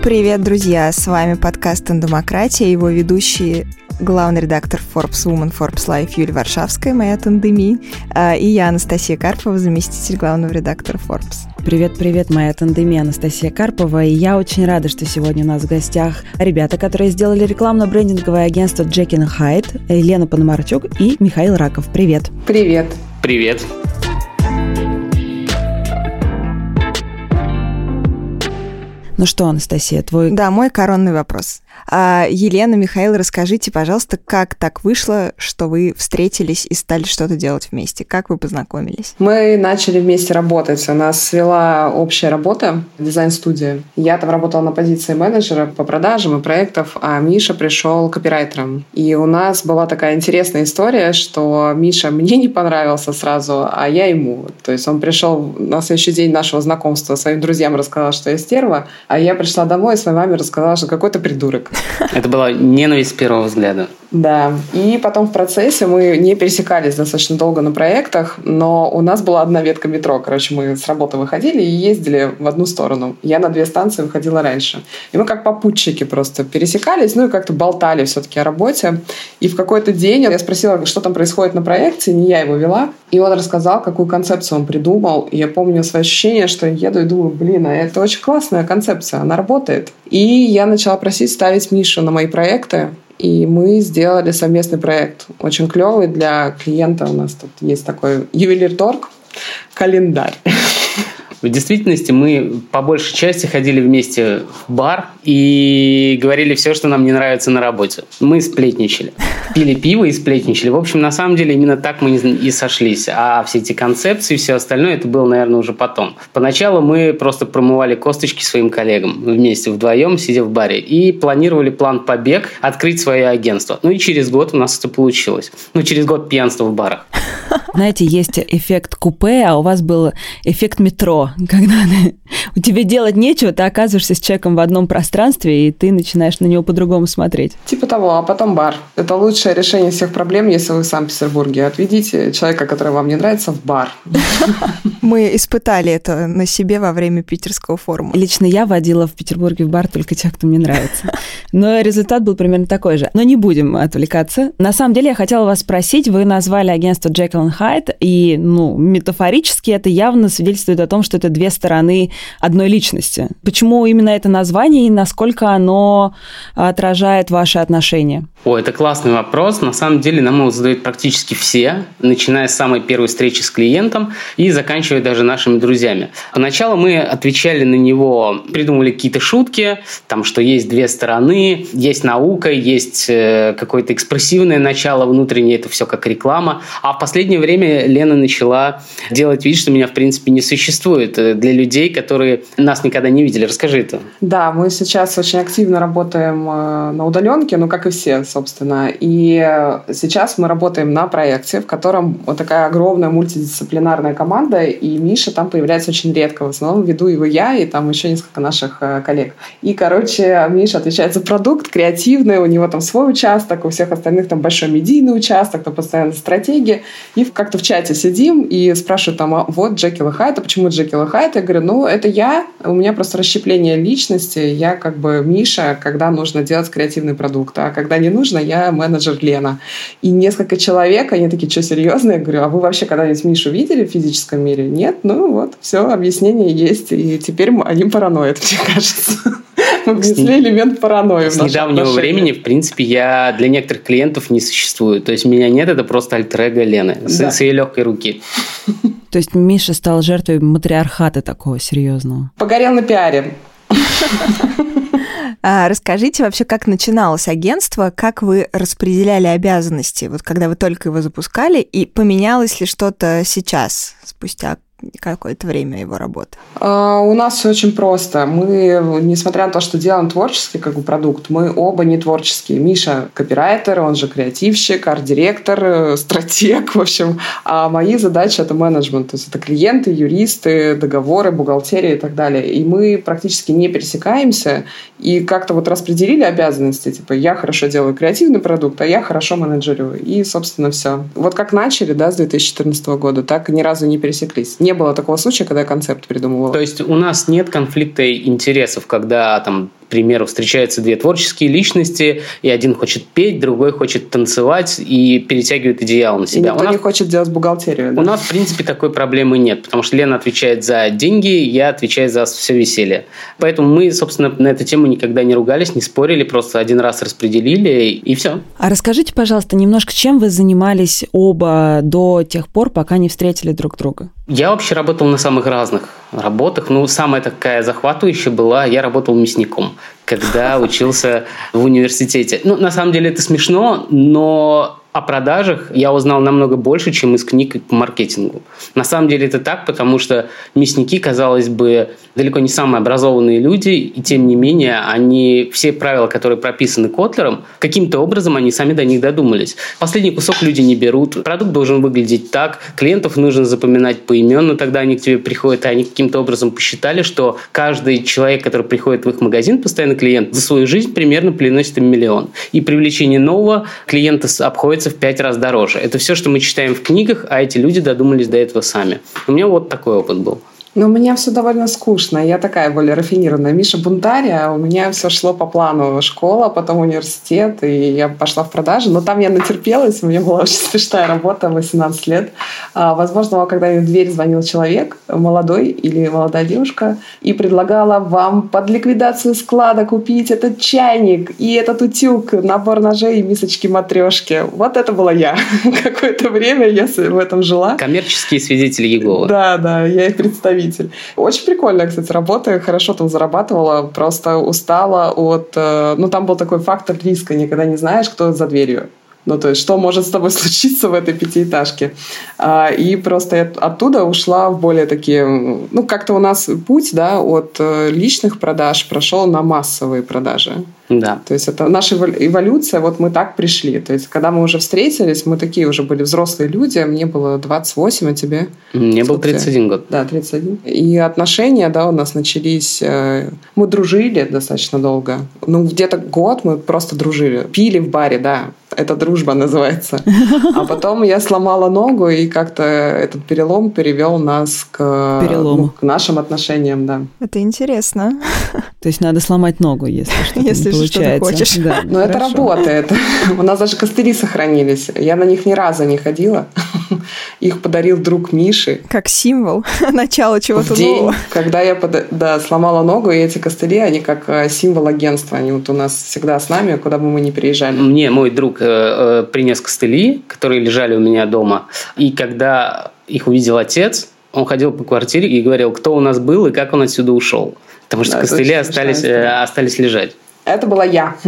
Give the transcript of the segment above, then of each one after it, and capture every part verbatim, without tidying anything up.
Привет, друзья! С вами подкаст «Тандемократия», его ведущие главный редактор Forbes Woman, Forbes Life Юлия Варшавская, моя тандеми, и я, Анастасия Карпова, заместитель главного редактора Forbes. Привет-привет, моя тандеми Анастасия Карпова, и я очень рада, что сегодня у нас в гостях ребята, которые сделали рекламно-брендинговое агентство Jekyll and Hyde, Елена Пономарчук и Михаил Раков. Привет! Привет! Привет! Ну что, Анастасия, твой... Да, мой коронный вопрос. А, Елена, Михаил, расскажите, пожалуйста, как так вышло, что вы встретились и стали что-то делать вместе? Как вы познакомились? Мы начали вместе работать. У нас свела общая работа, дизайн-студия. Я там работала на позиции менеджера по продажам и проектов, а Миша пришел копирайтером. И у нас была такая интересная история, что Миша мне не понравился сразу, а я ему. То есть он пришел на следующий день нашего знакомства, своим друзьям рассказал, что я стерва, а я пришла домой и своей маме рассказала, что какой-то придурок. Это была ненависть с первого взгляда. Да. И потом в процессе мы не пересекались достаточно долго на проектах, но у нас была одна ветка метро. Короче, мы с работы выходили и ездили в одну сторону. Я на две станции выходила раньше. И мы как попутчики просто пересекались, ну и как-то болтали все-таки о работе. И в какой-то день я спросила, что там происходит на проекте, не я его вела. И он рассказал, какую концепцию он придумал. И я помню свои ощущения, что я еду и думаю, блин, а это очень классная концепция, она работает. И я начала просить ставить Мишу на мои проекты. И мы сделали совместный проект, очень клевый для клиента. У нас тут есть такой ювелир-торг, календарь. В действительности мы по большей части ходили вместе в бар и говорили все, что нам не нравится на работе. Мы сплетничали. Пили пиво и сплетничали. В общем, на самом деле, именно так мы и сошлись. А все эти концепции и все остальное, это было, наверное, уже потом. Поначалу мы просто промывали косточки своим коллегам вместе, вдвоем, сидя в баре. И планировали план побег, открыть свое агентство. Ну и через год у нас это получилось. Ну, через год пьянства в барах. Знаете, есть эффект купе, а у вас был эффект метро. Когда ты, у тебя делать нечего, ты оказываешься с человеком в одном пространстве, и ты начинаешь на него по-другому смотреть. Типа того, а потом бар. Это лучшее решение всех проблем, если вы в Санкт-Петербурге. Отведите человека, который вам не нравится, в бар. Мы испытали это на себе во время питерского форума. Лично я водила в Петербурге в бар только тех, кто мне нравится. Но результат был примерно такой же. Но не будем отвлекаться. На самом деле, я хотела вас спросить, вы назвали агентство Jekyll and Hyde, и, ну, метафорически это явно свидетельствует о том, что это две стороны одной личности. Почему именно это название и насколько оно отражает ваши отношения? О, это классный вопрос. На самом деле нам его задают практически все, начиная с самой первой встречи с клиентом и заканчивая даже нашими друзьями. Поначалу мы отвечали на него, придумывали какие-то шутки, там, что есть две стороны, есть наука, есть какое-то экспрессивное начало внутреннее, это все как реклама. А в последнее время Лена начала делать вид, что меня, в принципе, не существует для людей, которые нас никогда не видели. Расскажи это. Да, мы сейчас очень активно работаем на удаленке, ну, как и все, собственно. И сейчас мы работаем на проекте, в котором вот такая огромная мультидисциплинарная команда, и Миша там появляется очень редко. В основном веду его я и там еще несколько наших коллег. И, короче, Миша отвечает за продукт, креативный, у него там свой участок, у всех остальных там большой медийный участок, там постоянно стратегия. И как-то в чате сидим и спрашивают там, а вот Jekyll and Hyde, а почему Jekyll and Hyde? Я говорю, ну, это я, у меня просто расщепление личности, я как бы Миша, когда нужно делать креативный продукт, а когда не нужно, я менеджер Лена. И несколько человек, они такие, что, серьезно? Я говорю, а вы вообще когда-нибудь Мишу видели в физическом мире? Нет? Ну, вот, все, объяснение есть, и теперь они параноид, мне кажется. Мы внесли элемент паранойи. С недавнего времени, в принципе, я для некоторых клиентов не существую. То есть меня нет, это просто альтер-эго Лены да. с, с ее легкой руки. То есть Миша стал жертвой матриархата такого серьезного. Погорел на пиаре. А расскажите вообще, как начиналось агентство, как вы распределяли обязанности, вот когда вы только его запускали, и поменялось ли что-то сейчас, спустя какое-то время его работы? Uh, у нас все очень просто. Мы, несмотря на то, что делаем творческий как бы продукт, мы оба не творческие. Миша копирайтер, он же креативщик, арт-директор, стратег, в общем. А мои задачи — это менеджмент. То есть это клиенты, юристы, договоры, бухгалтерия и так далее. И мы практически не пересекаемся и как-то вот распределили обязанности. Типа я хорошо делаю креативный продукт, а я хорошо менеджерю. И, собственно, все. Вот как начали, да, с две тысячи четырнадцатого года, так ни разу не пересеклись. Не было такого случая, когда я концепт придумывала. То есть у нас нет конфликта интересов, когда там К примеру, встречаются две творческие личности, и один хочет петь, другой хочет танцевать и перетягивает одеяло на себя. И никто у нас, не хочет делать бухгалтерию. Да? У нас, в принципе, такой проблемы нет, потому что Лена отвечает за деньги, я отвечаю за все веселье. Поэтому мы, собственно, на эту тему никогда не ругались, не спорили, просто один раз распределили, и все. А расскажите, пожалуйста, немножко, чем вы занимались оба до тех пор, пока не встретили друг друга? Я вообще работал на самых разных работах. Ну, самая такая захватывающая была, я работал мясником, когда учился в университете. Ну, на самом деле это смешно, но о продажах я узнал намного больше, чем из книг по маркетингу. На самом деле это так, потому что мясники, казалось бы, далеко не самые образованные люди, и тем не менее, они все правила, которые прописаны Котлером, каким-то образом они сами до них додумались. Последний кусок люди не берут, продукт должен выглядеть так, клиентов нужно запоминать поименно, тогда они к тебе приходят, и они каким-то образом посчитали, что каждый человек, который приходит в их магазин, постоянный клиент, за свою жизнь примерно приносит им миллион. И привлечение нового клиента обходится в пять раз дороже. Это все, что мы читаем в книгах, а эти люди додумались до этого сами. У меня вот такой опыт был. Но у меня все довольно скучно. Я такая более рафинированная. Миша бунтарь, а у меня все шло по плану. Школа, потом университет, и я пошла в продажи. Но там я натерпелась, у меня была очень смешная работа, восемнадцать лет. А, возможно, когда в дверь звонил человек, молодой или молодая девушка, и предлагала вам под ликвидацию склада купить этот чайник и этот утюг, набор ножей и мисочки-матрешки. Вот это была я. Какое-то время я в этом жила. Коммерческие свидетели Иеговы. Да, да, я их представитель. Очень прикольная, кстати, работа. Хорошо там зарабатывала, просто устала от... Ну, там был такой фактор риска. Никогда не знаешь, кто за дверью. Ну, то есть, что может с тобой случиться в этой пятиэтажке. И просто я оттуда ушла в более такие... Ну, как-то у нас путь, да, от личных продаж прошел на массовые продажи. Да. То есть это наша эволюция, вот мы так пришли. То есть когда мы уже встретились, мы такие уже были взрослые люди, мне было двадцать восемь, а тебе? Мне был тридцать один год. Да, тридцать один. И отношения, да, у нас начались... Мы дружили достаточно долго. Ну, где-то год мы просто дружили. Пили в баре, да. Это дружба называется. А потом я сломала ногу, и как-то этот перелом перевел нас к, ну, к нашим отношениям, да. Это интересно. То есть надо сломать ногу, если что-то если не получается. Что-то хочешь. Да, но это работает. У нас даже костыли сохранились. Я на них ни разу не ходила. Их подарил друг Миши. Как символ начала чего-то в день, нового. Когда я под... да, сломала ногу, и эти костыли, они как символ агентства. Они вот у нас всегда с нами, куда бы мы ни приезжали. Мне мой друг э, принес костыли, которые лежали у меня дома. И когда их увидел отец, он ходил по квартире и говорил, кто у нас был и как он отсюда ушел. Потому что да, костыли остались, э, остались лежать. Это была я.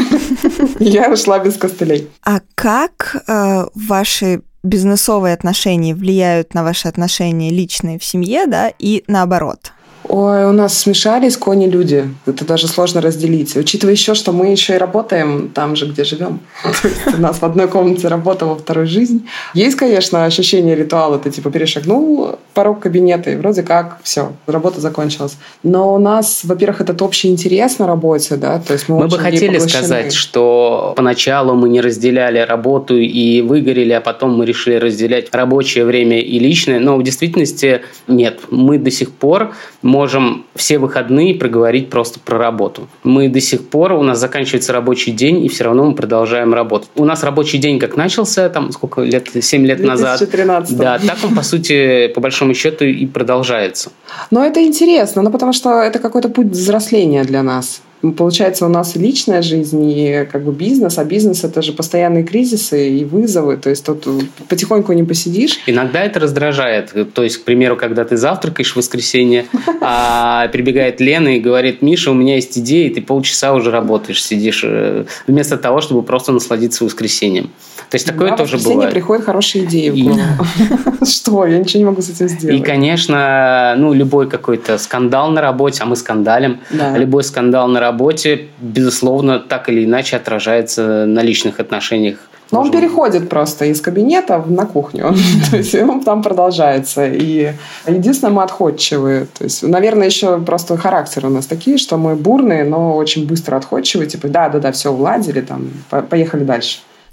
Я ушла без костылей. А как э, ваши бизнесовые отношения влияют на ваши отношения личные в семье, да, и наоборот? Ой, у нас смешались кони-люди. Это даже сложно разделить. Учитывая еще, что мы еще и работаем там же, где живем. То есть у нас в одной комнате работа, во второй жизнь. Есть, конечно, ощущение ритуала. Ты типа перешагнул порог кабинета, и вроде как все, работа закончилась. Но у нас, во-первых, этот общий интерес на работе, да, то есть мы, мы бы хотели сказать, что поначалу мы не разделяли работу и выгорели, а потом мы решили разделять рабочее время и личное. Но в действительности нет. Мы до сих пор можем все выходные проговорить просто про работу. Мы до сих пор, у нас заканчивается рабочий день, и все равно мы продолжаем работать. У нас рабочий день как начался, там, сколько лет, семь лет назад. две тысячи тринадцатом. Да, так он, по сути, по большому счету и продолжается. Но это интересно, ну, потому что это какой-то путь взросления для нас. Получается, у нас и личная жизнь, и как бы бизнес, а бизнес – это же постоянные кризисы и вызовы, то есть тут потихоньку не посидишь. Иногда это раздражает, то есть, к примеру, когда ты завтракаешь в воскресенье, а прибегает Лена и говорит, Миша, у меня есть идея, и ты полчаса уже работаешь, сидишь, вместо того, чтобы просто насладиться воскресеньем. То есть такое да, тоже бывает. В бывает. приходят хорошие идеи в голову. Что? Я ничего не могу с этим сделать. И, конечно, ну, любой какой-то скандал на работе, а мы скандалим, да. любой скандал на работе, безусловно, так или иначе отражается на личных отношениях. Но он переходит просто из кабинета на кухню. То есть он там продолжается. И единственное, мы отходчивые. То есть, наверное, еще просто характер у нас такие, что мы бурные, но очень быстро отходчивые. Типа, да-да-да, все уладили, там, поехали дальше.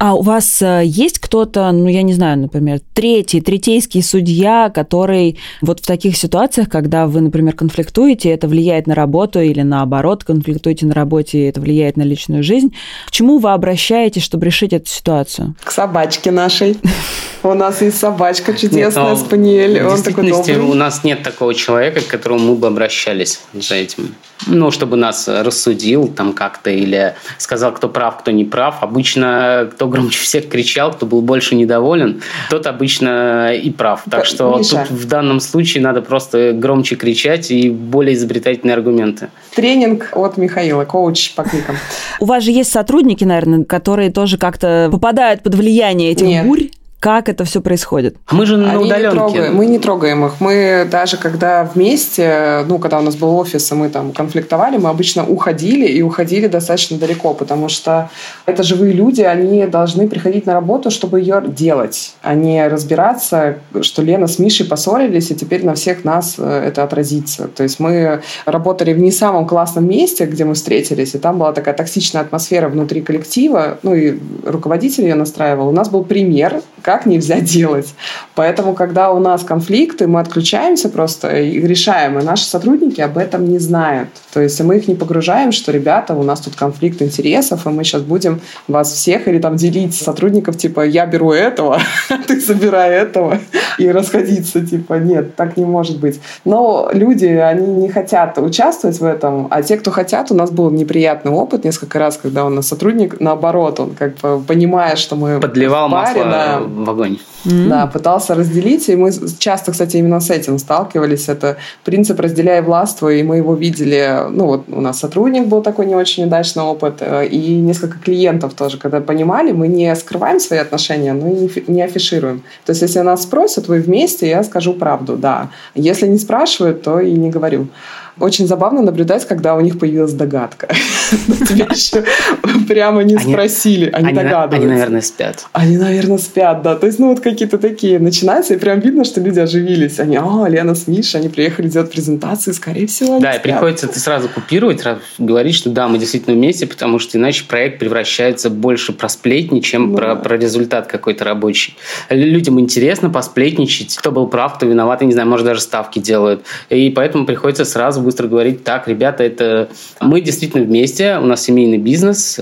А у вас есть кто-то, ну, я не знаю, например, третий, третейский судья, который вот в таких ситуациях, когда вы, например, конфликтуете, это влияет на работу, или наоборот, конфликтуете на работе, это влияет на личную жизнь, к чему вы обращаетесь, чтобы решить эту ситуацию? К собачке нашей. У нас есть собачка чудесная, спаниель. В действительности у нас нет такого человека, к которому мы бы обращались за этим. Ну, чтобы нас рассудил там как-то или сказал, кто прав, кто не прав. Обычно кто громче всех кричал, кто был больше недоволен, тот обычно и прав. Так что Миша, тут в данном случае надо просто громче кричать и более изобретательные аргументы. Тренинг от Михаила, коуч по кликам. У вас же есть сотрудники, наверное, которые тоже как-то попадают под влияние этих Нет. бурь? Как это все происходит? Мы же на Они удаленке. Не трогаем, мы не трогаем их. Мы даже когда вместе, ну, когда у нас был офис, и мы там конфликтовали, мы обычно уходили, и уходили достаточно далеко, потому что это живые люди, они должны приходить на работу, чтобы ее делать, а не разбираться, что Лена с Мишей поссорились, и теперь на всех нас это отразится. То есть мы работали в не самом классном месте, где мы встретились, и там была такая токсичная атмосфера внутри коллектива, ну, и руководитель ее настраивал. У нас был пример, как нельзя делать. Поэтому, когда у нас конфликты, мы отключаемся просто и решаем, и наши сотрудники об этом не знают. То есть мы их не погружаем, что, ребята, у нас тут конфликт интересов, и мы сейчас будем вас всех или там делить сотрудников, типа, я беру этого, ты забирай этого, и расходиться, типа, нет, так не может быть. Но люди, они не хотят участвовать в этом, а те, кто хотят, у нас был неприятный опыт несколько раз, когда у нас сотрудник, наоборот, он как бы, понимая, что мы подливал в паре, масло да, в огонь. Mm-hmm. Да, пытался разделить, и мы часто, кстати, именно с этим сталкивались. Это принцип «разделяй и властвуй», и мы его видели, ну вот у нас сотрудник был такой не очень удачный опыт, и несколько клиентов тоже, когда понимали, мы не скрываем свои отношения, но и не афишируем. То есть, если нас спросят, вы вместе, я скажу правду, да. Если не спрашивают, то и не говорю. Очень забавно наблюдать, когда у них появилась догадка. Тебя еще прямо не спросили, они догадываются. Они, наверное, спят. Они, наверное, спят, да. То есть, ну, вот какие-то такие начинаются, и прям видно, что люди оживились. Они, а, Лена с Мишей, они приехали делать презентации, скорее всего, они Да, и спят. приходится это сразу купировать, говорить, что да, мы действительно вместе, потому что иначе проект превращается больше про сплетни, чем ну, про, да. про результат какой-то рабочий. Людям интересно посплетничать, кто был прав, кто виноват, я не знаю, может, даже ставки делают. И поэтому приходится сразу быстро говорить, так, ребята, это мы действительно вместе, у нас семейный бизнес,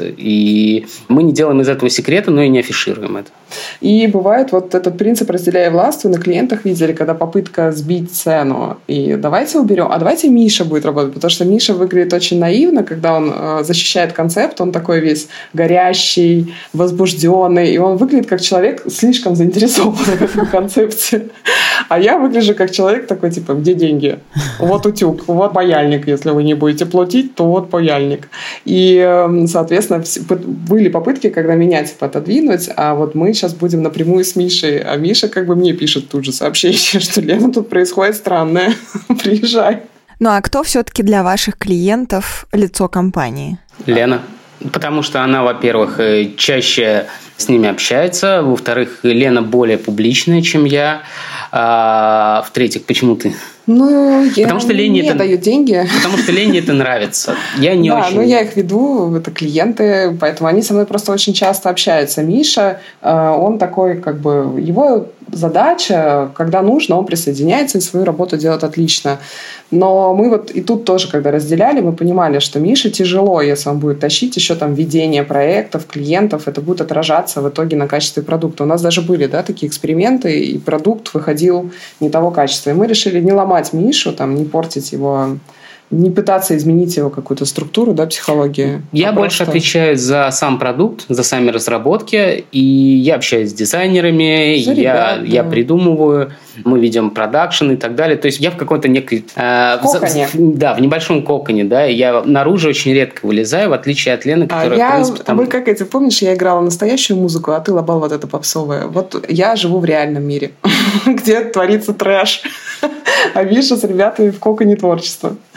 и мы не делаем из этого секрета, но и не афишируем это. И бывает вот этот принцип «разделяй и властвуй» на клиентах видели, когда попытка сбить цену. И давайте уберем, а давайте Миша будет работать, потому что Миша выглядит очень наивно, когда он э, защищает концепт, он такой весь горящий, возбужденный, и он выглядит как человек слишком заинтересованный в этом концепте. А я выгляжу как человек такой, типа, где деньги? Вот утюг, вот паяльник, если вы не будете платить, то вот паяльник. И, соответственно, были попытки, когда меня, типа, отодвинуть, а вот мы сейчас будем напрямую с Мишей, а Миша как бы мне пишет тут же сообщение, что Лена, тут происходит странное, приезжай. Ну а кто все-таки для ваших клиентов лицо компании? Лена. Потому что она, во-первых, чаще с ними общается, во-вторых, Лена более публичная, чем я, а в-третьих, почему ты? Ну, я потому что Лене не это, даю деньги. Потому что Лене это нравится. Я не да, очень... ну я их веду, это клиенты, поэтому они со мной просто очень часто общаются. Миша, он такой, как бы, его задача, когда нужно, он присоединяется и свою работу делает отлично. Но мы вот и тут тоже, когда разделяли, мы понимали, что Мише тяжело, если он будет тащить еще там ведение проектов, клиентов, это будет отражаться в итоге на качестве продукта. У нас даже были, да, такие эксперименты, и продукт выходил не того качества. И мы решили не ломать Мишу, там, не портить его, не пытаться изменить его какую-то структуру, да, психологии. Я а больше просто... отвечаю за сам продукт, за сами разработки, и я общаюсь с дизайнерами, я, ребят, я да. придумываю, мы ведем продакшн и так далее. То есть я в какой-то некой... Э, коконе. В, да, в небольшом коконе, да, я наружу очень редко вылезаю, в отличие от Лены, которая, а я, в принципе, там... Вы как эти, помнишь, я играла настоящую музыку, а ты лобал вот это попсовое. Вот я живу в реальном мире, где творится трэш, а Миша с ребятами в коконе творчества.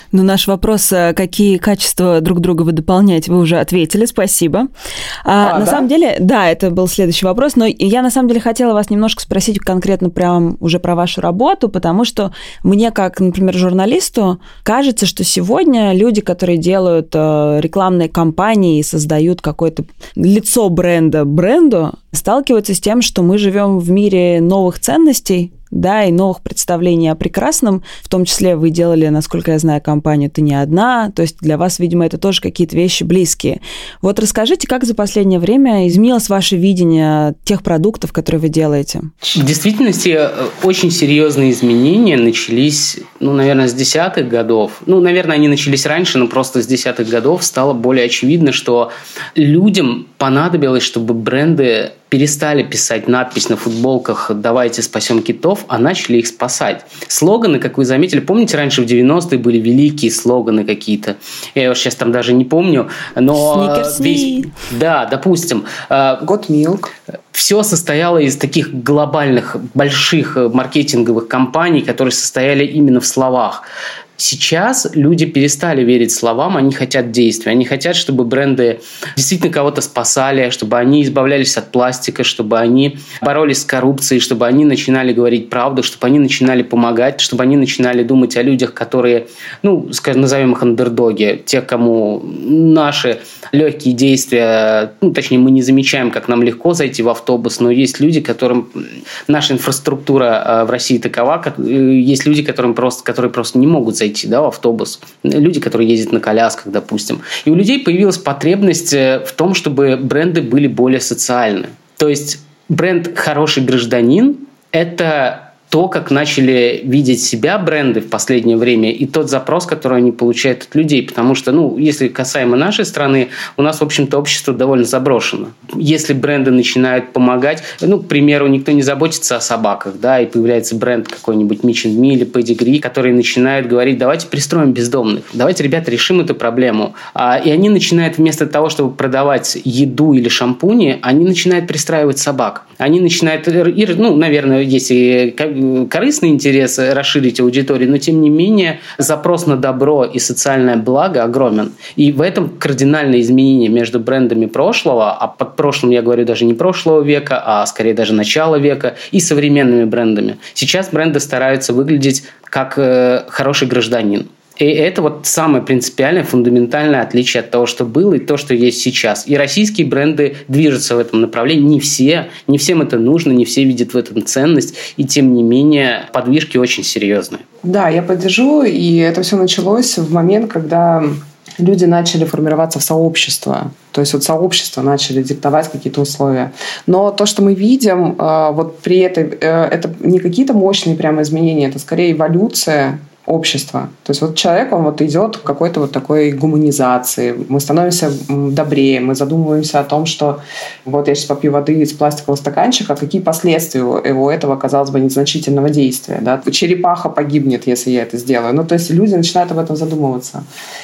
Ну, наш вопрос, какие качества друг друга вы дополняете, вы уже ответили, спасибо. А, а, на да? самом деле, да, это был следующий вопрос, но я на самом деле хотела вас немножко спросить конкретно прям уже про вашу работу, потому что мне, как, например, журналисту, кажется, что сегодня люди, которые делают рекламные кампании и создают какое-то лицо бренда бренду, сталкиваются с тем, что мы живем в мире новых ценностей, да, и новых представлений о прекрасном. В том числе вы делали, насколько я знаю, кампанию «Ты не одна», то есть для вас, видимо, это тоже какие-то вещи близкие. Вот расскажите, как за последнее время изменилось ваше видение тех продуктов, которые вы делаете? В действительности очень серьезные изменения начались, ну, наверное, с десятых годов. Ну, наверное, они начались раньше, но просто с десятых годов стало более очевидно, что людям понадобилось, чтобы бренды перестали писать надпись на футболках «Давайте спасем китов», а начали их спасать. Слоганы, как вы заметили, помните, раньше в девяностые были великие слоганы какие-то. Я уж сейчас там даже не помню, но... Весь... Да, допустим. Got Milk. Все состояло из таких глобальных, больших маркетинговых кампаний, которые состояли именно в словах. Сейчас люди перестали верить словам, они хотят действий. Они хотят, чтобы бренды действительно кого-то спасали, чтобы они избавлялись от пластика, чтобы они боролись с коррупцией, чтобы они начинали говорить правду, чтобы они начинали помогать, чтобы они начинали думать о людях, которые, ну, скажем, назовем их андердоги, тех, кому наши легкие действия, ну, точнее, мы не замечаем, как нам легко зайти в автобус, но есть люди, которым наша инфраструктура в России такова, есть люди, которым просто, которые просто не могут зайти, да, в автобус. Люди, которые ездят на колясках, допустим. И у людей появилась потребность в том, чтобы бренды были более социальны. То есть бренд «Хороший гражданин» – это то, как начали видеть себя бренды в последнее время, и тот запрос, который они получают от людей. Потому что, ну, если касаемо нашей страны, у нас, в общем-то, общество довольно заброшено. Если бренды начинают помогать, ну, к примеру, никто не заботится о собаках, да, и появляется бренд какой-нибудь Mitch and Me или Pedigree, который начинает говорить: давайте пристроим бездомных, давайте, ребята, решим эту проблему. А, и они начинают вместо того, чтобы продавать еду или шампуни, они начинают пристраивать собак. Они начинают, ну, наверное, если корыстный интерес расширить аудиторию, но тем не менее запрос на добро и социальное благо огромен. И в этом кардинальное изменение между брендами прошлого, а под прошлым я говорю даже не прошлого века, а скорее даже начала века, и современными брендами. Сейчас бренды стараются выглядеть как э, хороший гражданин. И это вот самое принципиальное, фундаментальное отличие от того, что было, и то, что есть сейчас. И российские бренды движутся в этом направлении. Не все, не всем это нужно, не все видят в этом ценность. И тем не менее, подвижки очень серьезные. Да, я поддержу. И это все началось в момент, когда люди начали формироваться в сообщество. То есть вот сообщества начали диктовать какие-то условия. Но то, что мы видим, вот при этой, это не какие-то мощные прямо изменения, это скорее эволюция общества. То есть вот человек, он вот идет к какой-то вот такой гуманизации. Мы становимся добрее, мы задумываемся о том, что вот я сейчас попью воды из пластикового стаканчика, какие последствия у этого, казалось бы, незначительного действия. Да? Черепаха погибнет, если я это сделаю. Ну, то есть люди начинают об этом задумываться.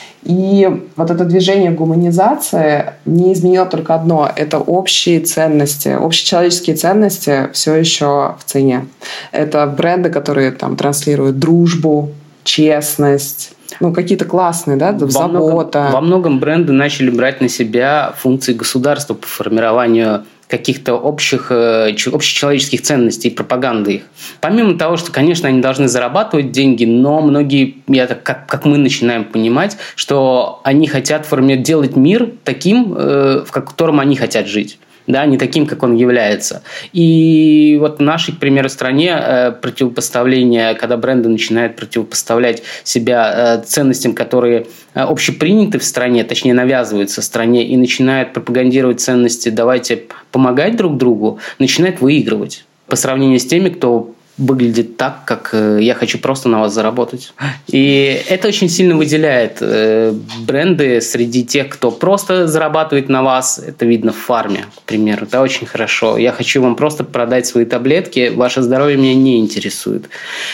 И вот это движение гуманизации не изменило только одно. Это общие ценности. Общечеловеческие ценности все еще в цене. Это бренды, которые там транслируют дружбу, честность, ну, какие-то классные, да, во забота. Многом, во многом бренды начали брать на себя функции государства по формированию каких-то общих, общечеловеческих ценностей и пропаганды их. Помимо того, что, конечно, они должны зарабатывать деньги, но многие, я так, как, как мы начинаем понимать, что они хотят формировать, делать мир таким, в котором они хотят жить. Да, не таким, как он является. И вот в нашей, к примеру, стране противопоставление, когда бренды начинают противопоставлять себя ценностям, которые общеприняты в стране, точнее навязываются в стране, и начинают пропагандировать ценности «давайте помогать друг другу», начинают выигрывать по сравнению с теми, кто выглядит так, как я хочу просто на вас заработать. И это очень сильно выделяет бренды среди тех, кто просто зарабатывает на вас. Это видно в фарме, к примеру. Это очень хорошо. Я хочу вам просто продать свои таблетки, ваше здоровье меня не интересует.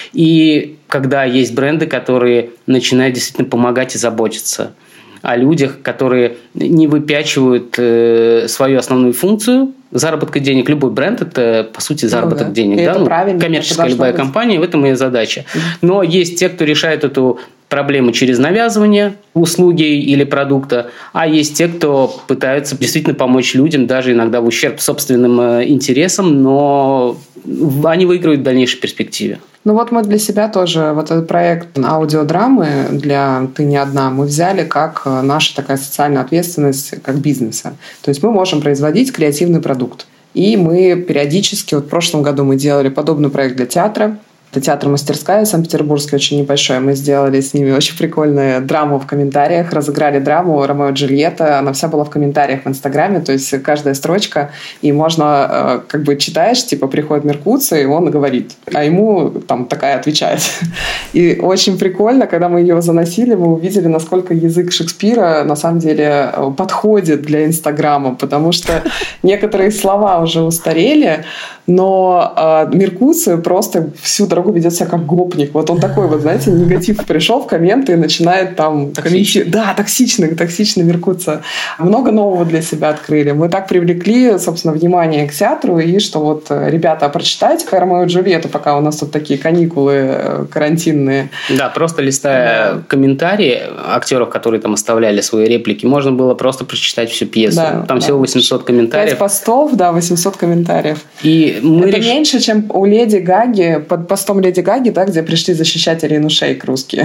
И когда есть бренды, которые начинают действительно помогать и заботиться о людях, которые не выпячивают э, свою основную функцию заработка денег. Любой бренд – это, по сути, заработок ну, да. денег. Да? Ну, коммерческая любая быть. компания, в этом и задача. Но есть те, кто решает эту проблемы через навязывание услуги или продукта, а есть те, кто пытаются действительно помочь людям, даже иногда в ущерб собственным интересам, но они выигрывают в дальнейшей перспективе. Ну вот мы для себя тоже, вот этот проект аудиодрамы для «Ты не одна» мы взяли как наша такая социальная ответственность как бизнеса. То есть мы можем производить креативный продукт. И мы периодически, вот в прошлом году мы делали подобный проект для театра. Это театр-мастерская Санкт-Петербургский, очень небольшой. Мы сделали с ними очень прикольную драму в комментариях, разыграли драму «Ромео и Джульетта». Она вся была в комментариях в Инстаграме, то есть каждая строчка, и можно, как бы читаешь, типа приходит Меркуций, и он говорит, а ему там такая отвечает. И очень прикольно, когда мы ее заносили, мы увидели, насколько язык Шекспира на самом деле подходит для Инстаграма, потому что некоторые слова уже устарели, но э, Меркуций просто всю дорогу ведет себя как гопник. Вот он такой, вот, знаете, негатив пришел в комменты и начинает там комментировать. Да, токсичный, токсичный Меркуций. Много нового для себя открыли. Мы так привлекли, собственно, внимание к театру, и что вот, ребята, прочитайте «Ромео и Джульетту», пока у нас тут такие каникулы карантинные. Да, просто листая да. комментарии актеров, которые там оставляли свои реплики, можно было просто прочитать всю пьесу. Да, там да. всего восемьсот комментариев. пять постов, да, восемьсот комментариев. И мы это реш... меньше, чем у Леди Гаги, под постом Леди Гаги, да, где пришли защищать Ирину Шейк русские.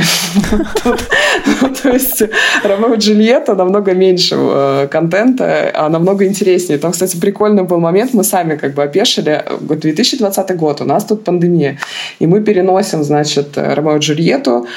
То есть «Ромео и Джульетта» намного меньше контента, а намного интереснее. Там, кстати, прикольный был момент, мы сами как бы опешили. две тысячи двадцатый год, у нас тут пандемия. И мы переносим, значит, «Ромео и Джульетту»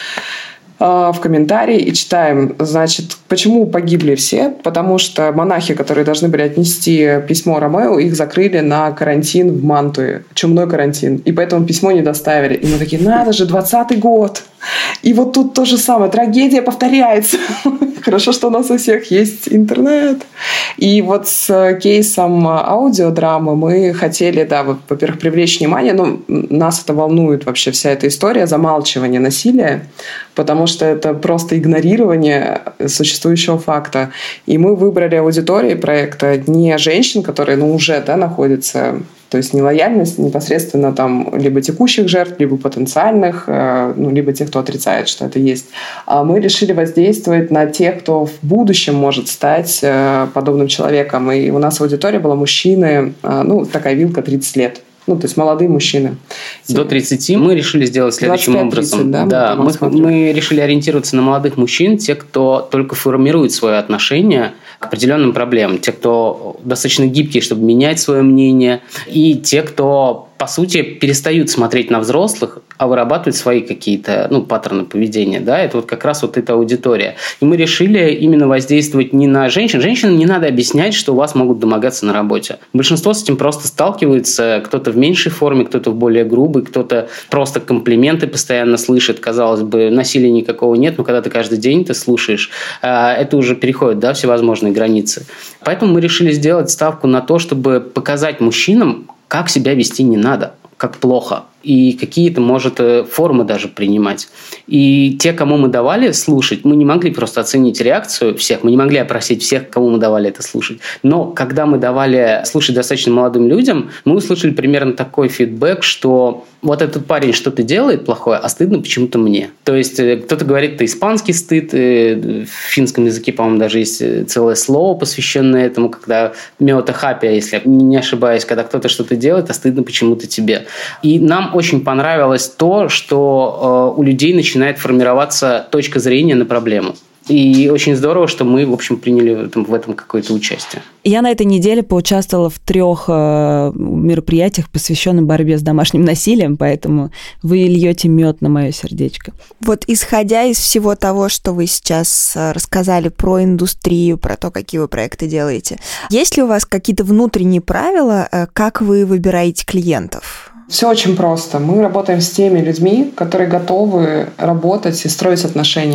в комментарии и читаем, значит, почему погибли все, потому что монахи, которые должны были отнести письмо Ромео, их закрыли на карантин в Мантуе, чумной карантин, и поэтому письмо не доставили. И мы такие, надо же, двадцатый год. И вот тут то же самое, трагедия повторяется. Хорошо, что у нас у всех есть интернет. И вот с кейсом аудиодрамы мы хотели, да, во-первых, привлечь внимание, но нас это волнует вообще вся эта история замалчивания насилия, потому что это просто игнорирование существующего факта. И мы выбрали аудитории проекта не женщин, которые, ну, уже, да, находятся... То есть не лояльность непосредственно там либо текущих жертв, либо потенциальных, ну, либо тех, кто отрицает, что это есть. А мы решили воздействовать на тех, кто в будущем может стать подобным человеком. И у нас аудитория была мужчины, ну, такая вилка тридцать лет. Ну, то есть молодые мужчины. До тридцати мы решили сделать следующим образом. Да, да, мы, мы решили ориентироваться на молодых мужчин, те, кто только формирует свое отношение к определенным проблемам, те, кто достаточно гибкие, чтобы менять свое мнение, и те, кто, по сути, перестают смотреть на взрослых, а вырабатывают свои какие-то, ну, паттерны поведения. Да? Это вот как раз вот эта аудитория. И мы решили именно воздействовать не на женщин. Женщинам не надо объяснять, что вас могут домогаться на работе. Большинство с этим просто сталкиваются. Кто-то в меньшей форме, кто-то в более грубой, кто-то просто комплименты постоянно слышит. Казалось бы, насилия никакого нет, но когда ты каждый день это слушаешь, это уже переходит, да, всевозможные границы. Поэтому мы решили сделать ставку на то, чтобы показать мужчинам, как себя вести не надо, как плохо, и какие-то, может, формы даже принимать. И те, кому мы давали слушать, мы не могли просто оценить реакцию всех, мы не могли опросить всех, кому мы давали это слушать. Но когда мы давали слушать достаточно молодым людям, мы услышали примерно такой фидбэк, что вот этот парень что-то делает плохое, а стыдно почему-то мне. То есть кто-то говорит, это испанский стыд, в финском языке, по-моему, даже есть целое слово, посвященное этому, когда мёта хапия, если я не ошибаюсь, когда кто-то что-то делает, а стыдно почему-то тебе. И нам очень понравилось то, что э, у людей начинает формироваться точка зрения на проблему. И очень здорово, что мы, в общем, приняли в этом, в этом какое-то участие. Я на этой неделе поучаствовала в трех э, мероприятиях, посвященных борьбе с домашним насилием, поэтому вы льете мед на мое сердечко. Вот исходя из всего того, что вы сейчас рассказали про индустрию, про то, какие вы проекты делаете, есть ли у вас какие-то внутренние правила, как вы выбираете клиентов? Все очень просто. Мы работаем с теми людьми, которые готовы работать и строить отношения.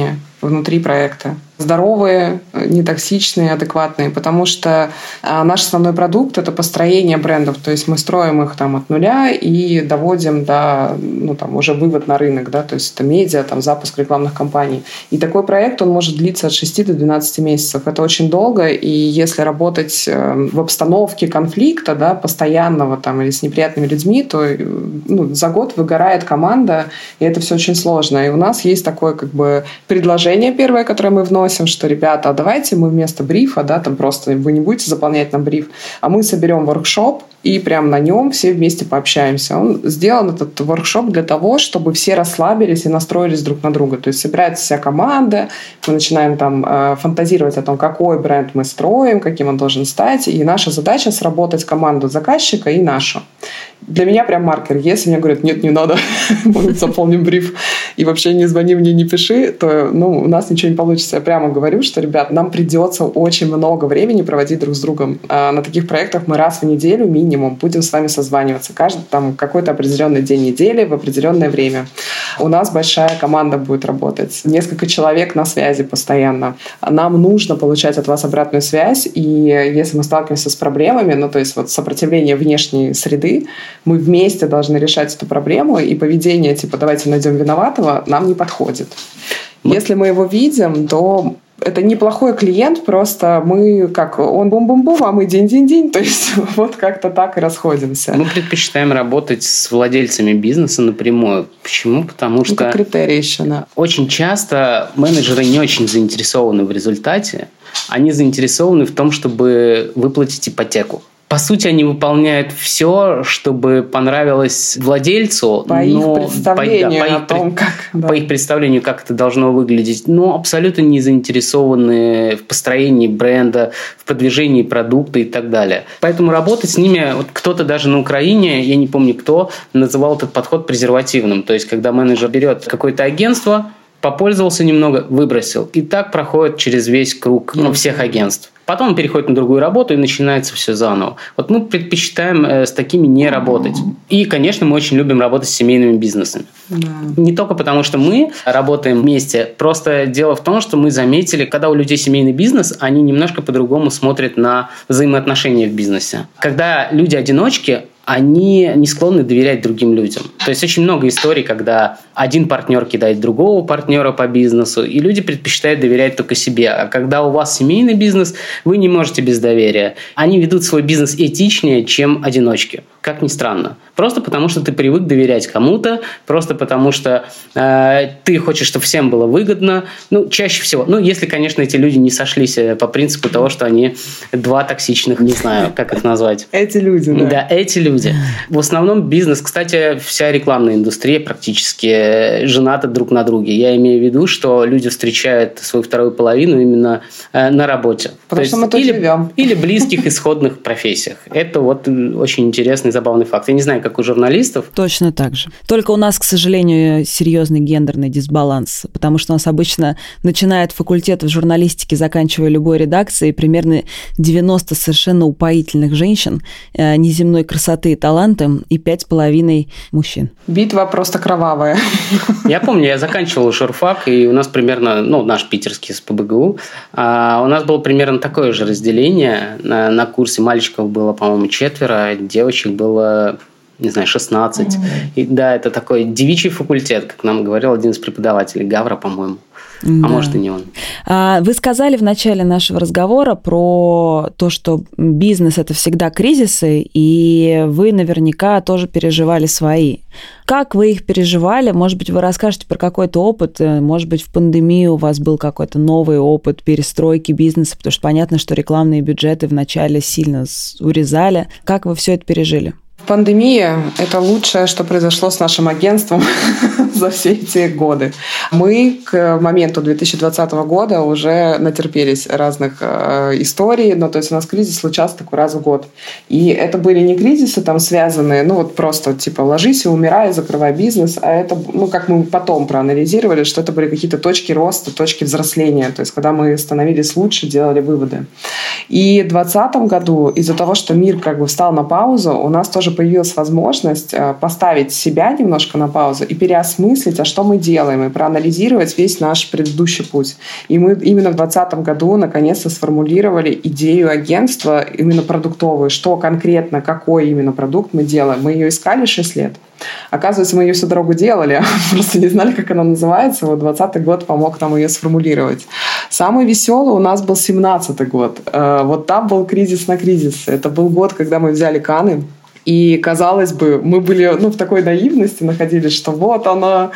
внутри проекта. Здоровые, нетоксичные, адекватные, потому что наш основной продукт – это построение брендов, то есть мы строим их там от нуля и доводим до, ну, там, уже вывод на рынок, да, то есть это медиа, там, запуск рекламных кампаний. И такой проект, он может длиться от шести до двенадцати месяцев. Это очень долго, и если работать в обстановке конфликта, да, постоянного там, или с неприятными людьми, то, ну, за год выгорает команда, и это все очень сложно. И у нас есть такое как бы предложение первое, которое мы вносим, что, ребята, а давайте мы вместо брифа, да, там просто вы не будете заполнять нам бриф, а мы соберем воркшоп и прямо на нем все вместе пообщаемся. Он сделан, этот воркшоп, для того, чтобы все расслабились и настроились друг на друга. То есть собирается вся команда, мы начинаем там э, фантазировать о том, какой бренд мы строим, каким он должен стать, и наша задача сработать команду заказчика и нашу. Для меня прям маркер. Если мне говорят, нет, не надо, мы заполним бриф и вообще не звони мне, не пиши, то, ну, у нас ничего не получится. Я прямо говорю, что, ребят, нам придется очень много времени проводить друг с другом. А на таких проектах мы раз в неделю минимум будем с вами созваниваться. Каждый там какой-то определенный день недели в определенное время. У нас большая команда будет работать. Несколько человек на связи постоянно. Нам нужно получать от вас обратную связь, и если мы сталкиваемся с проблемами, ну, то есть вот сопротивление внешней среды, мы вместе должны решать эту проблему, и поведение типа «давайте найдем виноватого» нам не подходит. Если мы его видим, то это неплохой клиент, просто мы как он бум-бум-бум, а мы день-день-день, то есть вот как-то так и расходимся. Мы предпочитаем работать с владельцами бизнеса напрямую. Почему? Потому что... Ну, как критерий еще, да. Очень часто менеджеры не очень заинтересованы в результате. Они заинтересованы в том, чтобы выплатить ипотеку. По сути, они выполняют все, чтобы понравилось владельцу. По но их представлению по, да, по о их, том, как... Да. По их представлению, как это должно выглядеть. Но абсолютно не заинтересованы в построении бренда, в продвижении продукта и так далее. Поэтому работать с ними... Вот кто-то даже на Украине, я не помню кто, называл этот подход презервативным. То есть, когда менеджер берет какое-то агентство, попользовался немного, выбросил. И так проходит через весь круг, ну, всех агентств. Потом он переходит на другую работу, и начинается все заново. Вот мы предпочитаем э, с такими не работать. И, конечно, мы очень любим работать с семейными бизнесами. Да. Не только потому, что мы работаем вместе. Просто дело в том, что мы заметили, когда у людей семейный бизнес, они немножко по-другому смотрят на взаимоотношения в бизнесе. Когда люди-одиночки, они не склонны доверять другим людям. То есть очень много историй, когда один партнер кидает другого партнера по бизнесу, и люди предпочитают доверять только себе. А когда у вас семейный бизнес, вы не можете без доверия. Они ведут свой бизнес этичнее, чем одиночки. Как ни странно. Просто потому, что ты привык доверять кому-то, просто потому, что э, ты хочешь, чтобы всем было выгодно. Ну, чаще всего. Ну, если, конечно, эти люди не сошлись по принципу того, что они два токсичных, не знаю, как их назвать. Эти люди, да. Да, эти люди. В основном бизнес, кстати, вся рекламная индустрия практически жената друг на друге. Я имею в виду, что люди встречают свою вторую половину именно э, на работе. Потому То что есть, мы тут или, живем. Или близких исходных профессиях. Это вот очень интересный, забавный факт. Я не знаю, как у журналистов. Точно так же. Только у нас, к сожалению, серьезный гендерный дисбаланс, потому что у нас обычно начинает факультет в журналистике, заканчивая любой редакцией, примерно девяносто совершенно упоительных женщин э, неземной красоты и таланта и пять с половиной мужчин. Битва просто кровавая. Я помню, я заканчивал журфак, и у нас примерно, ну, наш питерский с ПБГУ, а у нас было примерно такое же разделение. На, на курсе мальчиков было, по-моему, четверо, девочек было, не знаю, шестнадцать. Mm-hmm. И, да, это такой девичий факультет, как нам говорил один из преподавателей, Гавра, по-моему. А да. Может, и не он. Вы сказали в начале нашего разговора про то, что бизнес – это всегда кризисы, и вы наверняка тоже переживали свои. Как вы их переживали? Может быть, вы расскажете про какой-то опыт? Может быть, в пандемию у вас был какой-то новый опыт перестройки бизнеса? Потому что понятно, что рекламные бюджеты вначале сильно урезали. Как вы все это пережили? Пандемия – это лучшее, что произошло с нашим агентством за все эти годы. Мы к моменту две тысячи двадцатого года уже натерпелись разных э, историй, но то есть у нас кризис случался такой раз в год. И это были не кризисы там связанные, ну вот просто типа ложись и умирай, закрывай бизнес, а это, ну как мы потом проанализировали, что это были какие-то точки роста, точки взросления, то есть когда мы становились лучше, делали выводы. И в двадцатом году из-за того, что мир как бы встал на паузу, у нас тоже появилась возможность поставить себя немножко на паузу и переосмыслить переосмыслить, а что мы делаем, и проанализировать весь наш предыдущий путь. И мы именно в двадцатом году наконец-то сформулировали идею агентства, именно продуктовую, что конкретно, какой именно продукт мы делаем. Мы ее искали шесть лет. Оказывается, мы ее всю дорогу делали, просто не знали, как она называется. Вот двадцатый год помог нам ее сформулировать. Самый веселый у нас был семнадцатый год. Вот там был кризис на кризис. Это был год, когда мы взяли Канны. И, казалось бы, мы были ну, в такой наивности находились, что вот она,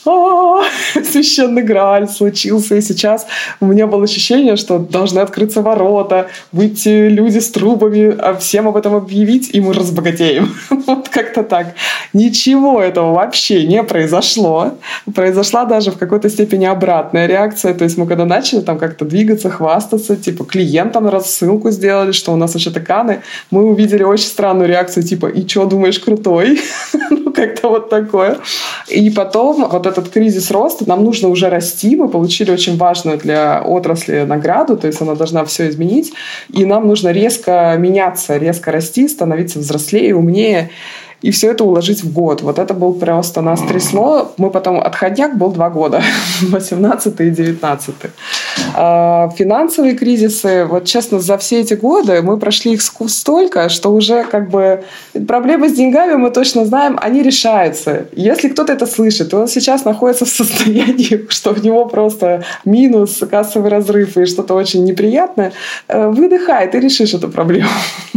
священный Грааль случился. И сейчас у меня было ощущение, что должны открыться ворота, выйти люди с трубами, а всем об этом объявить, и мы разбогатеем. Вот как-то так. Ничего этого вообще не произошло. Произошла даже в какой-то степени обратная реакция. То есть мы когда начали там как-то двигаться, хвастаться, типа клиентам рассылку сделали, что у нас вообще-то Канны, мы увидели очень странную реакцию, типа и что, думаешь, крутой? Ну, как-то вот такое. И потом вот этот кризис роста, нам нужно уже расти, мы получили очень важную для отрасли награду, то есть она должна все изменить, и нам нужно резко меняться, резко расти, становиться взрослее, умнее, и все это уложить в год. Вот это был просто, нас трясло. Мы потом, отходняк был два года, восемнадцатый и девятнадцатый. А финансовые кризисы, вот честно, за все эти годы мы прошли их столько, что уже как бы проблемы с деньгами, мы точно знаем, они решаются. Если кто-то это слышит, то он сейчас находится в состоянии, что в него просто минус, кассовый разрыв и что-то очень неприятное, выдыхай, ты решишь эту проблему.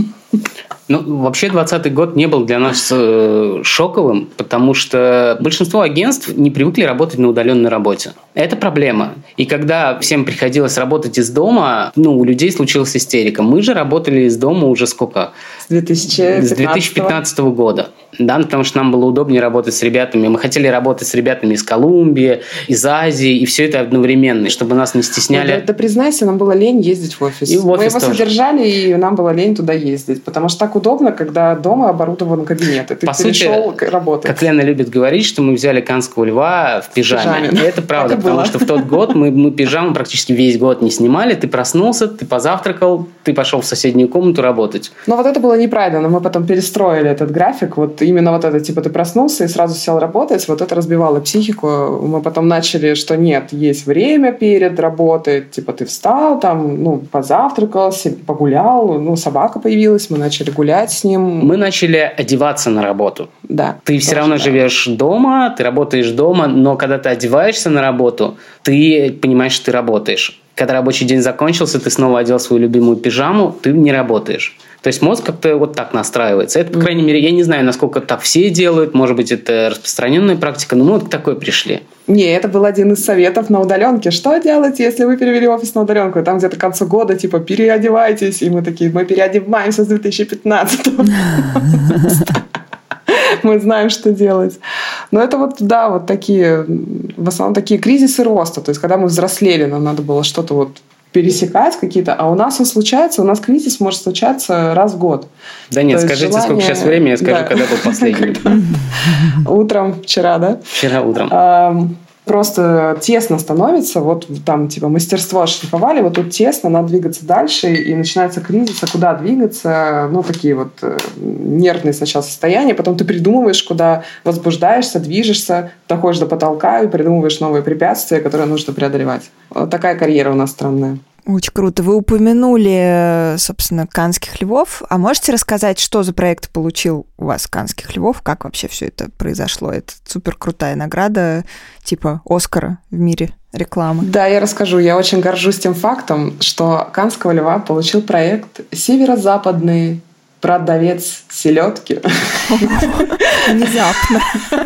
Ну, вообще двадцатый год не был для нас э, шоковым, потому что большинство агентств не привыкли работать на удаленной работе. Это проблема. И когда всем приходилось работать из дома, ну, у людей случилась истерика. Мы же работали из дома уже сколько? С две тысячи пятнадцатого. С две тысячи пятнадцатого года. Да, потому что нам было удобнее работать с ребятами. Мы хотели работать с ребятами из Колумбии, из Азии, и все это одновременно, чтобы нас не стесняли. Ну, да, да признайся, нам было лень ездить в офис. И в офис Мы его тоже содержали, и нам было лень туда ездить, потому что так удобно, когда дома оборудован кабинет, и ты по перешел сути, работать. Как Лена любит говорить, что мы взяли каннского льва в пижаме. В пижаме. И это правда, это потому было. что в тот год мы, мы пижаму практически весь год не снимали. Ты проснулся, ты позавтракал, ты пошел в соседнюю комнату работать. Но вот это было неправильно, но мы потом перестроили этот график. Вот именно вот это, типа, ты проснулся и сразу сел работать, вот это разбивало психику. Мы потом начали, что нет, есть время перед работой, типа, ты встал, там, ну, позавтракал, погулял, ну, собака появилась, мы начали гулять с ним. Мы начали одеваться на работу. Да. Ты все равно да. живешь дома, ты работаешь дома, но когда ты одеваешься на работу, ты понимаешь, что ты работаешь. Когда рабочий день закончился, ты снова одел свою любимую пижаму, ты не работаешь. То есть мозг как-то вот так настраивается. Это, по крайней мере, я не знаю, насколько так все делают. Может быть, это распространенная практика, но мы вот к такой пришли. Не, это был один из советов на удаленке. Что делать, если вы перевели офис на удаленку? И там где-то к концу года, типа, переодевайтесь. И мы такие, мы переодеваемся с две тысячи пятнадцатого. Мы знаем, что делать. Но это вот, да, вот такие, в основном такие кризисы роста. То есть, когда мы взрослели, нам надо было что-то вот пересекать какие-то, а у нас он случается, у нас кризис может случаться раз в год. Да нет, То скажите, желание... сколько сейчас времени, я скажу, да. когда был последний. Утром, вчера, да? Вчера утром. Просто тесно становится, вот там типа мастерство шлифовали, вот тут тесно, надо двигаться дальше, и начинается кризис, а куда двигаться, ну, такие вот нервные сначала состояния, потом ты придумываешь, куда возбуждаешься, движешься, доходишь до потолка и придумываешь новые препятствия, которые нужно преодолевать. Вот такая карьера у нас странная. Очень круто. Вы упомянули, собственно, «Каннских львов». А можете рассказать, что за проект получил у вас «Каннских львов»? Как вообще все это произошло? Это супер крутая награда, типа «Оскара» в мире рекламы. Да, я расскажу. Я очень горжусь тем фактом, что «Каннского льва» получил проект «Северо-западный продавец селедки». Внезапно.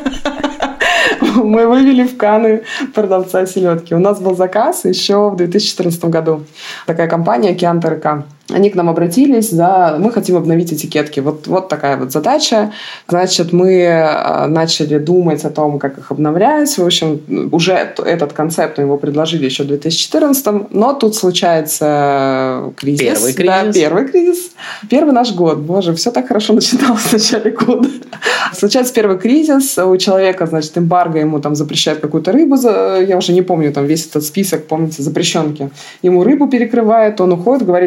Мы вывели в Канны продавца селедки. У нас был заказ еще в две тысячи четырнадцатом году. Такая компания «Океан ТРК». Они к нам обратились, да, мы хотим обновить этикетки. Вот, вот такая вот задача. Значит, мы начали думать о том, как их обновлять. В общем, уже этот концепт мы его предложили еще в две тысячи четырнадцатом, но тут случается кризис. Первый кризис. Да, первый кризис. Первый наш год. Боже, все так хорошо начиналось в начале года. Случается первый кризис. У человека, значит, эмбарго, ему там запрещают какую-то рыбу. Я уже не помню там весь этот список, помните, запрещенки. Ему рыбу перекрывает, он уходит, говорит: ребята,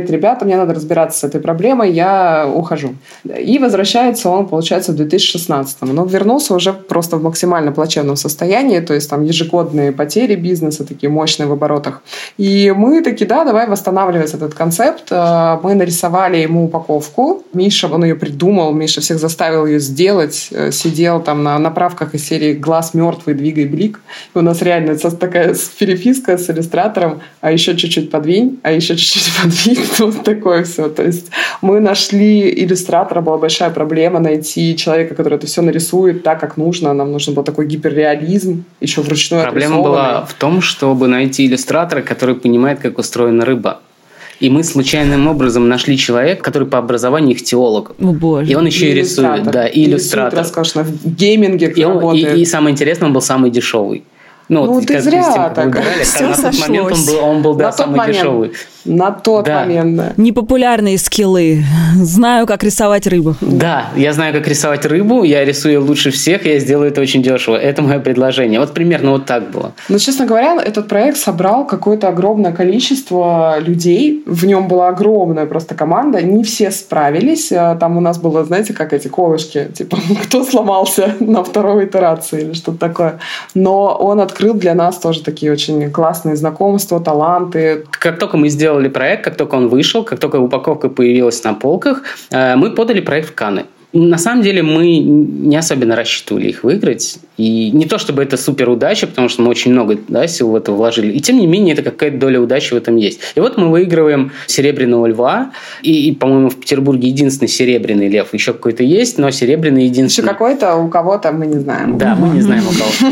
мне надо разбираться с этой проблемой, я ухожу. И возвращается он, получается, в две тысячи шестнадцатом. Но вернулся уже просто в максимально плачевном состоянии, то есть там ежегодные потери бизнеса, такие мощные в оборотах. И мы такие, да, давай восстанавливать этот концепт. Мы нарисовали ему упаковку. Миша, он ее придумал, Миша всех заставил ее сделать, сидел там на направках из серии «Глаз мертвый, двигай блик». И у нас реально такая переписка с иллюстратором, а еще чуть-чуть подвинь, а еще чуть-чуть подвинь, вот такое все. То есть мы нашли иллюстратора, была большая проблема найти человека, который это все нарисует так, как нужно. Нам нужен был такой гиперреализм, еще вручную Проблема была в том, чтобы найти иллюстратора, который понимает, как устроена рыба. И мы случайным образом нашли человека, который по образованию ихтиолог. О, боже. И он еще и, и рисует. Да, и иллюстратор. Роскошно. В гейминге и, он, работает. И, и самое интересное, он был самый дешевый. Ну, ну вот, ты как, зря тем, так. Выбирали, на тот сошлось. момент он был, он был да, самый момент. дешевый. На тот да. момент, да. Непопулярные скиллы. Знаю, как рисовать рыбу. Да, я знаю, как рисовать рыбу, я рисую лучше всех, и я сделаю это очень дешево. Это мое предложение. Вот примерно вот так было. Но, честно говоря, этот проект собрал какое-то огромное количество людей. В нем была огромная просто команда. Не все справились. Там у нас было, знаете, как эти колышки. Типа, кто сломался на второй итерации или что-то такое. Но он открыл для нас тоже такие очень классные знакомства, таланты. Как только мы сделали проект, как только он вышел, как только упаковка появилась на полках, мы подали проект в Канны. На самом деле мы не особенно рассчитывали их выиграть. И не то, чтобы это супер удача, потому что мы очень много да, сил в это вложили. И тем не менее, это какая-то доля удачи в этом есть. И вот мы выигрываем «Серебряного льва». И, и по-моему, в Петербурге единственный «Серебряный лев». Еще какой-то есть, но «Серебряный» единственный. Еще какой-то у кого-то мы не знаем. Да, мы не знаем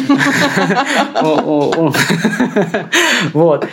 у кого. Вот.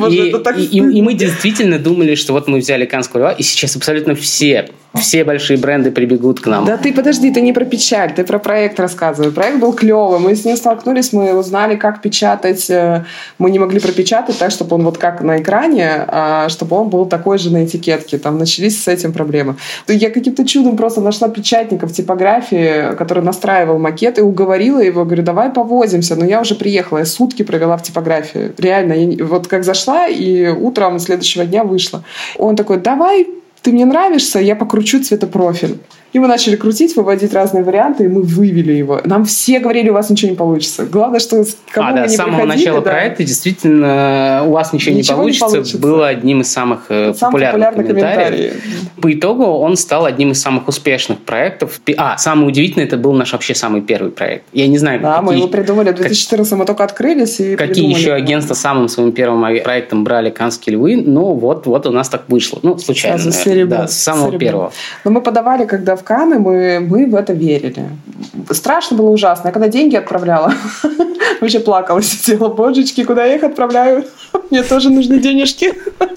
И мы действительно думали, что вот мы взяли «Каннского льва», и сейчас абсолютно все Все большие бренды прибегут к нам. Да ты подожди, ты не про печаль, ты про проект рассказывай. Проект был клевый, мы с ним столкнулись, мы узнали, как печатать. Мы не могли пропечатать так, чтобы он вот как на экране, а чтобы он был такой же на этикетке. Там начались с этим проблемы. Я каким-то чудом просто нашла печатника в типографии, который настраивал макет, и уговорила его, говорю, давай повозимся. Но я уже приехала, я сутки провела в типографии. Реально, я вот как зашла, и утром следующего дня вышла. Он такой, давай, ты мне нравишься, я покручу цветопрофиль. И мы начали крутить, выводить разные варианты, и мы вывели его. Нам все говорили, у вас ничего не получится. Главное, что кому а, мы да, не с самого приходили, начала да, проекта действительно у вас ничего, ничего не, получится, не получится было одним из самых Самый популярных комментариев. По итогу он стал одним из самых успешных проектов. А, самое удивительное, это был наш вообще самый первый проект. Я не знаю, да, какие, мы его придумали в две тысячи четырнадцатом, мы только открылись и какие еще агентства самым своим первым проектом брали «Каннские львы». Ну, вот, вот у нас так вышло. Ну, случайно, Сразу наверное, серебро, да, с самого серебро. первого. Но мы подавали, когда в Канны, мы мы в это верили. Страшно было, ужасно. Я когда деньги отправляла, вообще плакала, сидела. Божечки, куда я их отправляю? Мне тоже нужны денежки.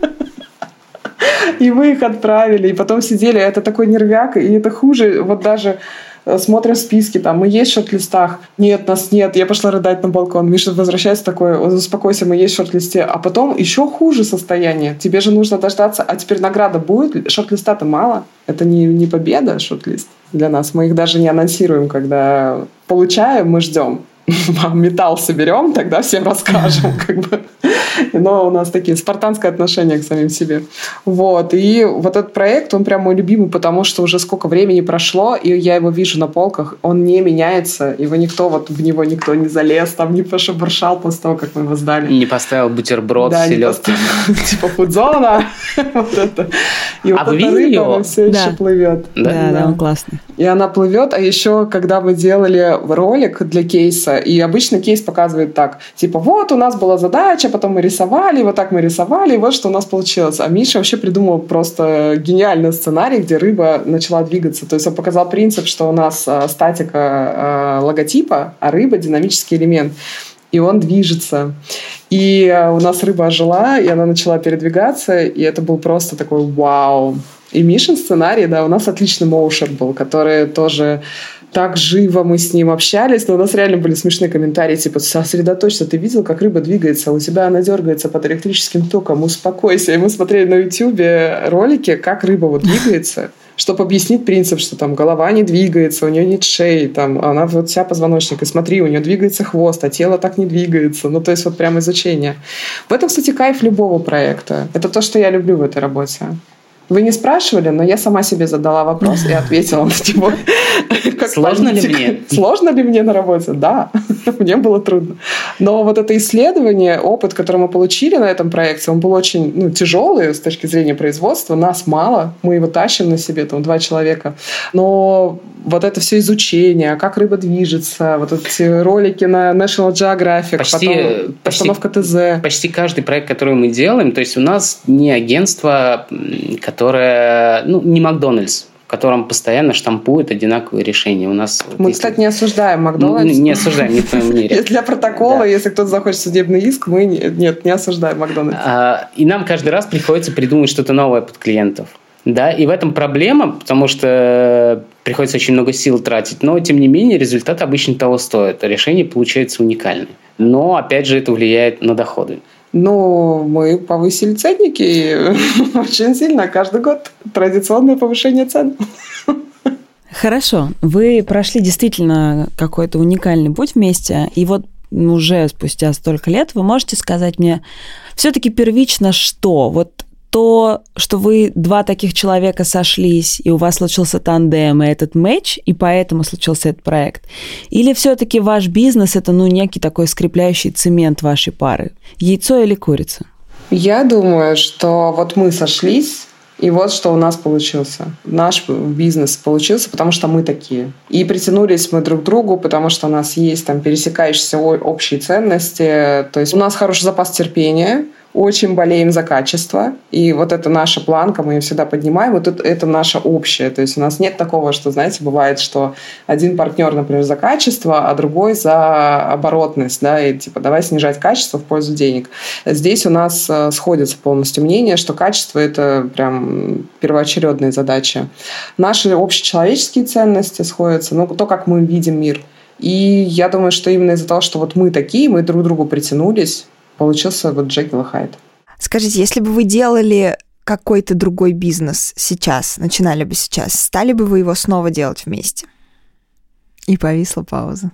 И мы их отправили. И потом сидели. Это такой нервяк. И это хуже. Вот даже смотрим списки, там, мы есть в шорт-листах. Нет, нас нет. Я пошла рыдать на балкон. Миша возвращается такой, успокойся, мы есть в шорт-листе. А потом еще хуже состояние. Тебе же нужно дождаться. А теперь награда будет? Шорт-листа-то мало. Это не, не победа, шорт-лист для нас. Мы их даже не анонсируем, когда получаем, мы ждем. Металл соберем, тогда всем расскажем. Как бы. Но у нас такие спартанское отношение к самим себе. Вот. И вот этот проект, он прям мой любимый, потому что уже сколько времени прошло, и я его вижу на полках, он не меняется, его никто, вот в него никто не залез, там не пошебуршал после того, как мы его сдали. Не поставил бутерброд да, с селедкой. Типа фудзона. И вот эта рыба, она все еще плывет. Да, да, он классный. И она плывет, а еще, когда мы делали ролик для кейса, и обычно кейс показывает так, типа, вот у нас была задача, потом мы рисовали, вот так мы рисовали, и вот что у нас получилось. А Миша вообще придумал просто гениальный сценарий, где рыба начала двигаться. То есть он показал принцип, что у нас э, статика э, логотипа, а рыба — динамический элемент. И он движется. И э, у нас рыба ожила, и она начала передвигаться, и это был просто такой вау. И Мишин сценарий, да, у нас отличный моушер был, который тоже так живо мы с ним общались, но у нас реально были смешные комментарии, типа, сосредоточься, ты видел, как рыба двигается, у тебя она дергается под электрическим током, успокойся. И мы смотрели на ютубе ролики, как рыба вот двигается, чтобы объяснить принцип, что там голова не двигается, у нее нет шеи, там, она вот вся позвоночник, и смотри, у нее двигается хвост, а тело так не двигается. Ну, то есть вот прям изучение. В этом, кстати, кайф любого проекта. Это то, что я люблю в этой работе. Вы не спрашивали, но я сама себе задала вопрос и ответила на него. Сложно ли мне? Сложно ли мне на работе? Да, мне было трудно. Но вот это исследование, опыт, который мы получили на этом проекте, он был очень ну, тяжелый с точки зрения производства. Нас мало, мы его тащим на себе, там два человека. Но вот это все изучение, как рыба движется, вот эти ролики на National Geographic, почти, потом постановка почти, ТЗ. Почти каждый проект, который мы делаем, то есть у нас не агентство, которое, ну, не Макдональдс, в котором постоянно штампуют одинаковые решения. У нас, мы, если... кстати, не осуждаем Макдональдс. Не, не осуждаем ни в коем мере. Для протокола, да. Если кто-то захочет судебный иск, мы нет, не осуждаем Макдональдс. А, и нам каждый раз приходится придумать что-то новое под клиентов. Да, и в этом проблема, потому что приходится очень много сил тратить, но, тем не менее, результат обычно того стоит. Решение получается уникальное. Но, опять же, это влияет на доходы. Ну, мы повысили ценники очень сильно. Каждый год традиционное повышение цен. Хорошо. Вы прошли действительно какой-то уникальный путь вместе, и вот уже спустя столько лет вы можете сказать мне все-таки первично что? Вот то, что вы два таких человека сошлись, и у вас случился тандем, и этот матч, и поэтому случился этот проект? Или все-таки ваш бизнес – это ну, некий такой скрепляющий цемент вашей пары? Яйцо или курица? Я думаю, что вот мы сошлись, и вот что у нас получился. Наш бизнес получился, потому что мы такие. И притянулись мы друг к другу, потому что у нас есть там пересекающиеся общие ценности. То есть у нас хороший запас терпения, очень болеем за качество, и вот это наша планка, мы ее всегда поднимаем, вот это, это наше общее, то есть у нас нет такого, что, знаете, бывает, что один партнер, например, за качество, а другой за оборотность, да, и типа давай снижать качество в пользу денег. Здесь у нас сходится полностью мнение, что качество – это прям первоочередная задача. Наши общечеловеческие ценности сходятся, ну, то, как мы видим мир. И я думаю, что именно из-за того, что вот мы такие, мы друг к другу притянулись, получился вот Джекил и Хайд. Скажите, если бы вы делали какой-то другой бизнес сейчас, начинали бы сейчас, стали бы вы его снова делать вместе? И повисла пауза.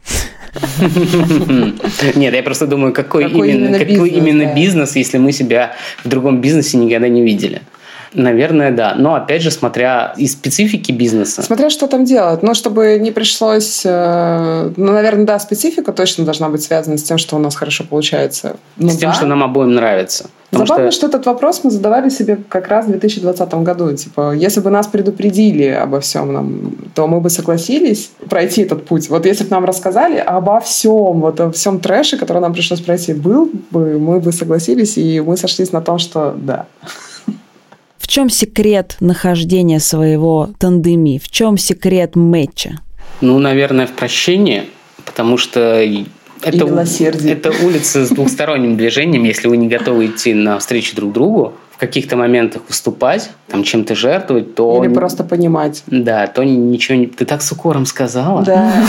Нет, я просто думаю, какой, какой именно, именно, какой бизнес, именно да. бизнес, если мы себя в другом бизнесе никогда не видели. Наверное, да. Но, опять же, смотря из специфики бизнеса. Смотря что там делать. Но чтобы не пришлось... Э, ну, наверное, да, специфика точно должна быть связана с тем, что у нас хорошо получается. Ну, с тем, да. что нам обоим нравится. Забавно, что... что этот вопрос мы задавали себе как раз в две тысячи двадцатом году. Типа, если бы нас предупредили обо всем, нам, то мы бы согласились пройти этот путь. Вот если бы нам рассказали обо всем, вот о всем трэше, который нам пришлось пройти, был бы, мы бы согласились, и мы сошлись на том, что да. В чем секрет нахождения своего тандеми? В чем секрет мэтча? Ну, наверное, в прощении, потому что это, это улица с двухсторонним движением. Если вы не готовы идти навстречу друг другу, в каких-то моментах выступать, там чем-то жертвовать, то... Или просто понимать. Да, то ничего не... Ты так с укором сказала. Да.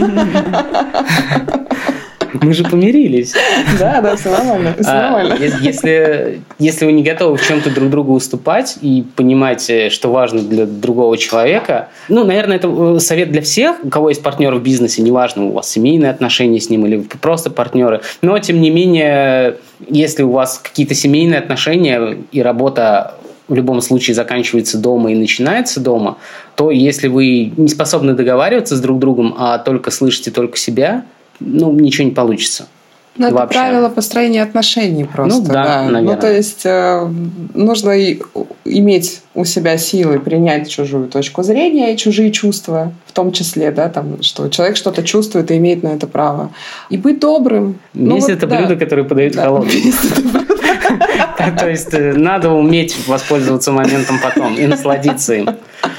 Мы же помирились. Да, да, все нормально. Все а, нормально. Если, если вы не готовы в чем-то друг другу уступать и понимать, что важно для другого человека, ну, наверное, это совет для всех, у кого есть партнер в бизнесе, неважно, у вас семейные отношения с ним или просто партнеры, но, тем не менее, если у вас какие-то семейные отношения и работа в любом случае заканчивается дома и начинается дома, то если вы не способны договариваться с друг другом, а только слышите только себя, ну, ничего не получится. Ну, это правило построения отношений просто. Ну, да, да. наверное. Ну, то есть э, нужно и, иметь у себя силы принять чужую точку зрения и чужие чувства, в том числе, да, там, что человек что-то чувствует и имеет на это право. И быть добрым. Месть ну, – это вот, блюдо, да. которое подают да. холодным. То есть надо уметь воспользоваться моментом потом и насладиться им.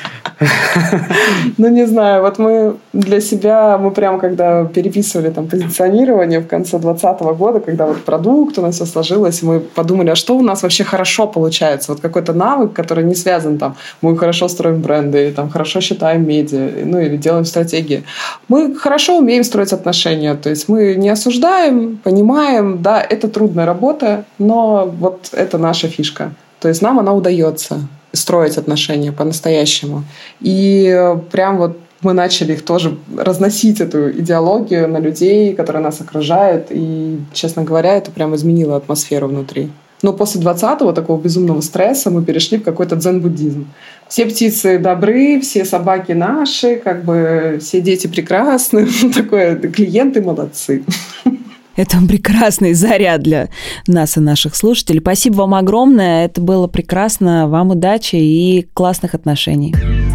Ну, не знаю, вот мы для себя, мы прям когда переписывали там позиционирование в конце двадцатого года, когда вот продукт у нас все сложилось, мы подумали, а что у нас вообще хорошо получается? Вот какой-то навык, который не связан там, мы хорошо строим бренды, или, там, хорошо считаем медиа, ну, или делаем стратегии. Мы хорошо умеем строить отношения, то есть мы не осуждаем, понимаем, да, это трудная работа, но вот это наша фишка. То есть нам она удается строить отношения по-настоящему. И прям вот мы начали их тоже разносить, эту идеологию на людей, которые нас окружают. И, честно говоря, это прям изменило атмосферу внутри. Но после двадцатого такого безумного стресса мы перешли в какой-то дзен-буддизм. Все птицы добры, все собаки наши, как бы все дети прекрасны. Такое, клиенты молодцы. Это прекрасный заряд для нас и наших слушателей. Спасибо вам огромное. Это было прекрасно. Вам удачи и классных отношений.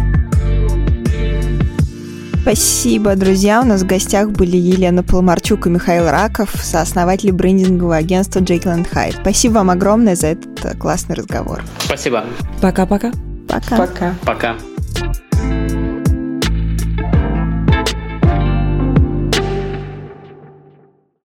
Спасибо, друзья. У нас в гостях были Елена Поломарчук и Михаил Раков, сооснователи брендингового агентства Jekyll энд Hyde. Спасибо вам огромное за этот классный разговор. Спасибо. Пока-пока. Пока. Пока. Пока.